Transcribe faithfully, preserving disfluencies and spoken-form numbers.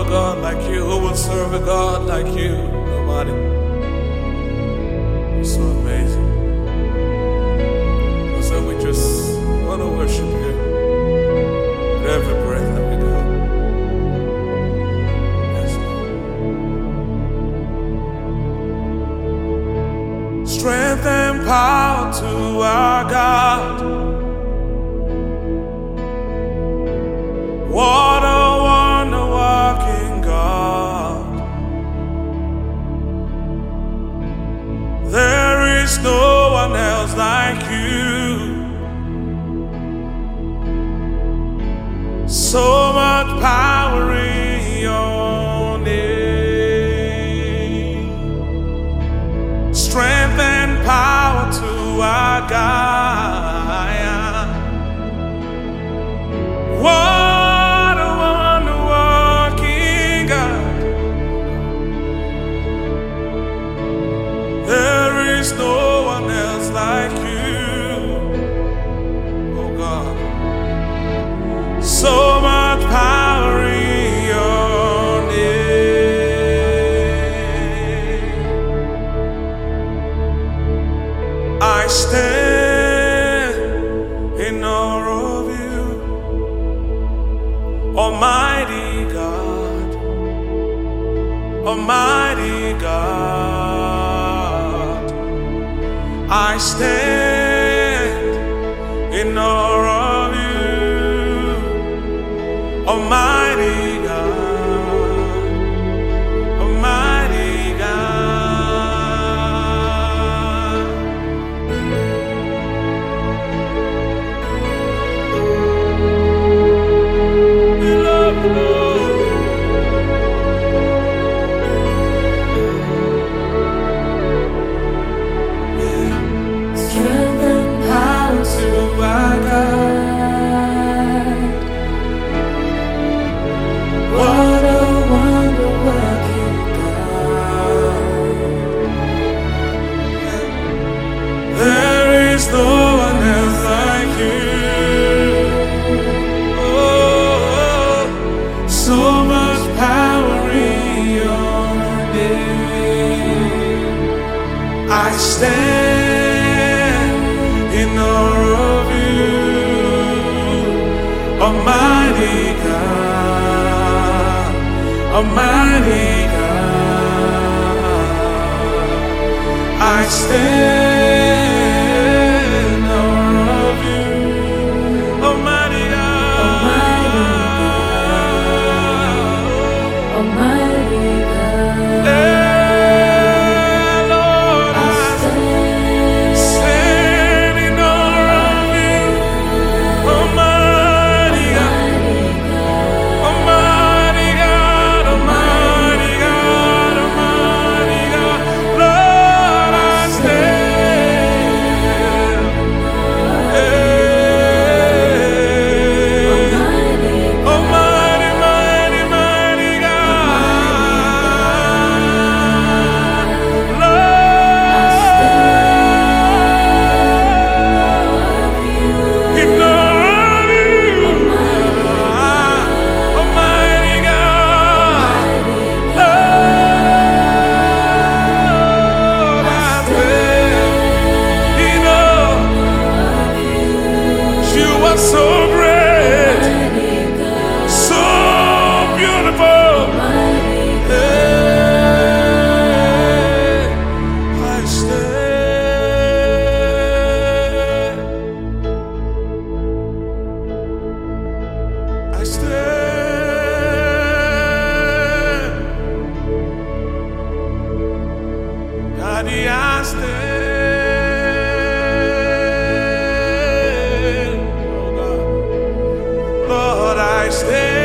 God like you? Who will serve a God like you? Nobody. You're so amazing. And so we just want to worship you with every breath that we go. Yes, Lord. Strength and power to our God. What a wonder-working God. There is no one else like you. So much power in your name. Strength and power to our God. Whoa. There's no one else like you, oh God. So much power in your name. I stand in awe of you, Almighty God, Almighty God. I stand in awe of you, Almighty God, Almighty God. We love you, Lord. There's no one else like you. Oh, so much power in your name. I stand in awe of you, Almighty God, Almighty God. I stand. Daddy, I stand. Oh God, Lord, I stand.